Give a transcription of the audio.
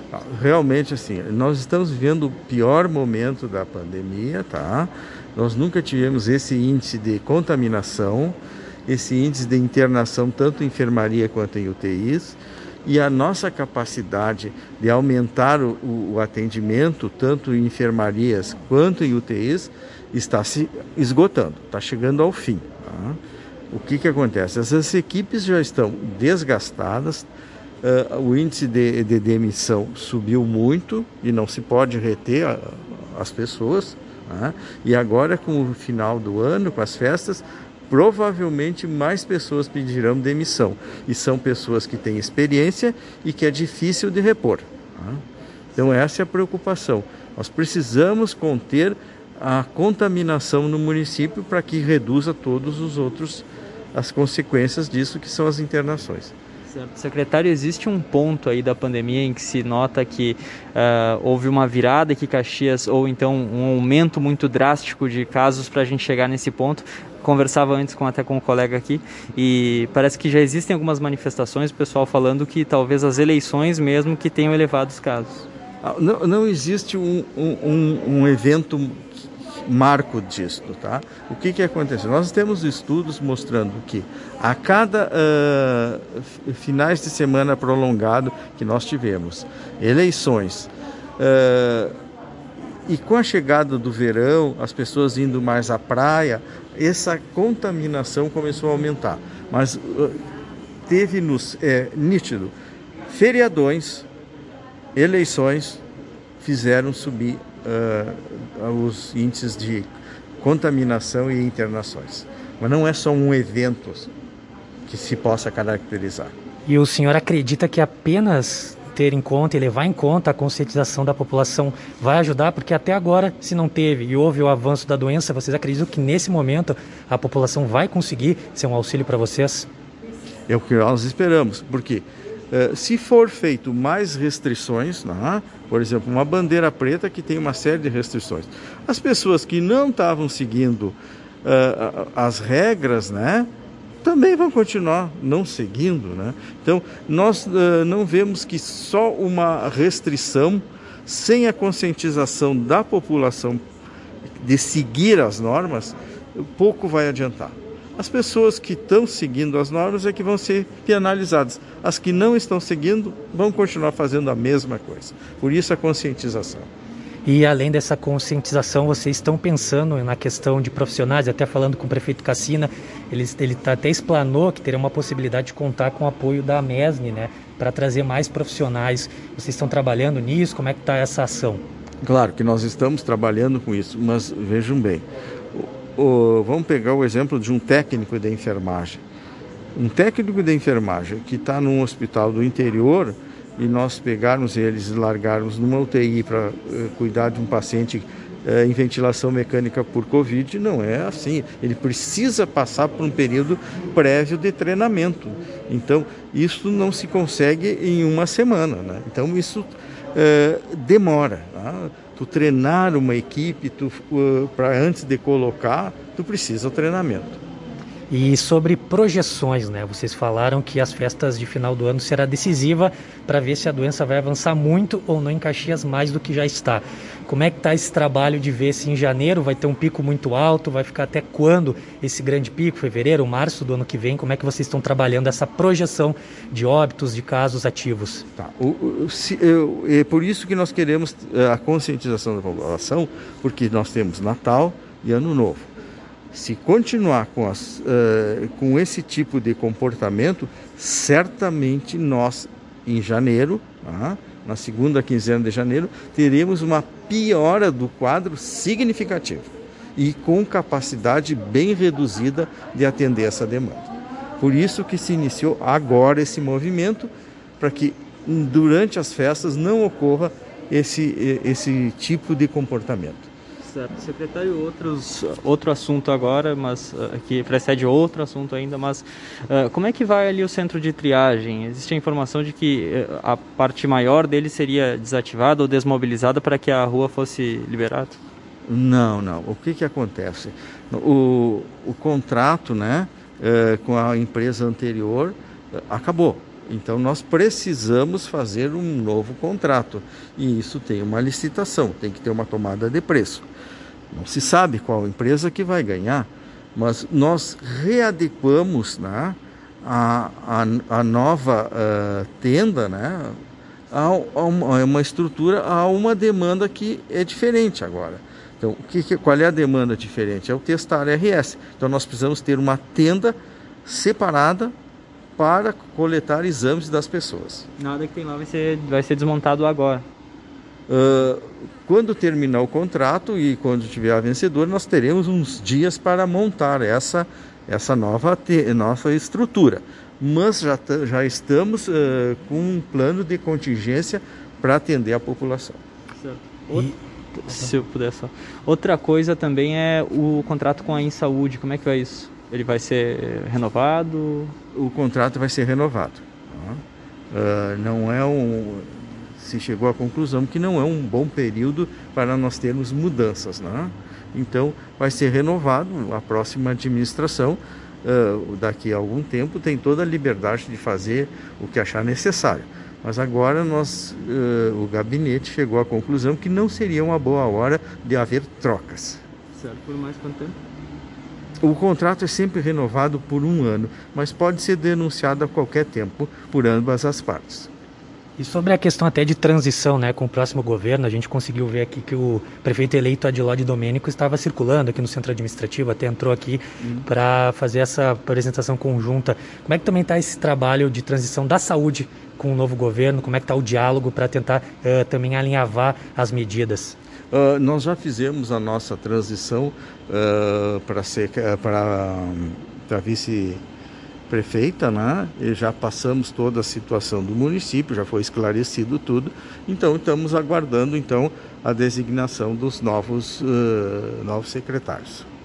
Realmente, assim, nós estamos vivendo o pior momento da pandemia, tá? Nós nunca tivemos esse índice de contaminação, esse índice de internação, tanto em enfermaria quanto em UTIs, e a nossa capacidade de aumentar o atendimento, tanto em enfermarias quanto em UTIs, está se esgotando, está chegando ao fim, tá? O que acontece? Essas equipes já estão desgastadas. O índice de demissão subiu muito e não se pode reter as pessoas, né? E agora, com o final do ano, com as festas, provavelmente mais pessoas pedirão demissão. E são pessoas que têm experiência e que é difícil de repor, né? Então essa é a preocupação. Nós precisamos conter a contaminação no município para que reduza todos os outros, as consequências disso, que são as internações. Certo. Secretário, existe um ponto aí da pandemia em que se nota que houve uma virada aqui em Caxias, ou então um aumento muito drástico de casos para a gente chegar nesse ponto? Conversava antes até com um colega aqui e parece que já existem algumas manifestações, o pessoal falando que talvez as eleições mesmo que tenham elevado os casos. Não existe um evento marco disso, tá? O que aconteceu? Nós temos estudos mostrando que a cada finais de semana prolongado que nós tivemos, eleições, e com a chegada do verão, as pessoas indo mais à praia, essa contaminação começou a aumentar. Mas teve-nos nítido, feriadões, eleições fizeram subir os índices de contaminação e internações. Mas não é só um evento que se possa caracterizar. E o senhor acredita que apenas ter em conta e levar em conta a conscientização da população vai ajudar? Porque até agora, se não teve e houve o avanço da doença, vocês acreditam que nesse momento a população vai conseguir ser um auxílio para vocês? É o que nós esperamos, porque se for feito mais restrições, né? Por exemplo, uma bandeira preta que tem uma série de restrições, as pessoas que não estavam seguindo as regras, né, também vão continuar não seguindo, né? Então, nós não vemos que só uma restrição, sem a conscientização da população de seguir as normas, pouco vai adiantar. As pessoas que estão seguindo as normas é que vão ser penalizadas. As que não estão seguindo vão continuar fazendo a mesma coisa. Por isso a conscientização. E além dessa conscientização, vocês estão pensando na questão de profissionais, até falando com o prefeito Cassina, ele até explanou que teria uma possibilidade de contar com o apoio da MESNI, né, para trazer mais profissionais. Vocês estão trabalhando nisso? Como é que está essa ação? Claro que nós estamos trabalhando com isso, mas vejam bem, vamos pegar o exemplo de um técnico de enfermagem. Um técnico de enfermagem que está num hospital do interior e nós pegarmos eles e largarmos numa UTI para cuidar de um paciente em ventilação mecânica por Covid, não é assim. Ele precisa passar por um período prévio de treinamento. Então, isso não se consegue em uma semana, né? Então, isso demora, tá? Tu treinar uma equipe, para antes de colocar, tu precisa de treinamento. E sobre projeções, né? Vocês falaram que as festas de final do ano será decisiva para ver se a doença vai avançar muito ou não em Caxias mais do que já está. Como é que está esse trabalho de ver se em janeiro vai ter um pico muito alto, vai ficar até quando esse grande pico, fevereiro, março do ano que vem? Como é que vocês estão trabalhando essa projeção de óbitos, de casos ativos? Tá. É por isso que nós queremos a conscientização da população, porque nós temos Natal e Ano Novo. Se continuar com esse tipo de comportamento, certamente nós, em janeiro, na segunda quinzena de janeiro, teremos uma piora do quadro significativo e com capacidade bem reduzida de atender essa demanda. Por isso que se iniciou agora esse movimento, para que durante as festas não ocorra esse tipo de comportamento. Certo. Secretário, outro assunto agora, mas que precede outro assunto ainda, mas como é que vai ali o centro de triagem? Existe a informação de que a parte maior dele seria desativada ou desmobilizada para que a rua fosse liberada? Não. O que acontece? O contrato, né, com a empresa anterior acabou. Então nós precisamos fazer um novo contrato e isso tem uma licitação, tem que ter uma tomada de preço. Não se sabe qual empresa que vai ganhar, mas nós readequamos, né, a nova tenda, né, a uma estrutura, a uma demanda que é diferente agora. Então, qual é a demanda diferente? É o testar RS. Então, nós precisamos ter uma tenda separada para coletar exames das pessoas. Nada que tem lá vai ser desmontado agora. Quando terminar o contrato e quando tiver a vencedora, nós teremos uns dias para montar essa nova estrutura. Mas já estamos com um plano de contingência para atender a população. Certo. Se eu puder só. Outra coisa também é o contrato com a InSaúde. Como é que vai isso? Ele vai ser renovado? O contrato vai ser renovado. Não é se chegou à conclusão que não é um bom período para nós termos mudanças, né? Então vai ser renovado. A próxima administração, daqui a algum tempo, tem toda a liberdade de fazer o que achar necessário. Mas agora o gabinete chegou à conclusão que não seria uma boa hora de haver trocas. Certo. Por mais quanto tempo? O contrato é sempre renovado por 1 ano, mas pode ser denunciado a qualquer tempo por ambas as partes. E sobre a questão até de transição, né, com o próximo governo, a gente conseguiu ver aqui que o prefeito eleito Adiló Domênico estava circulando aqui no centro administrativo, até entrou aqui para fazer essa apresentação conjunta. Como é que também está esse trabalho de transição da saúde com o novo governo? Como é que está o diálogo para tentar também alinhavar as medidas? Nós já fizemos a nossa transição para vice-prefeita, né? E já passamos toda a situação do município, já foi esclarecido tudo. Então estamos aguardando a designação dos novos secretários.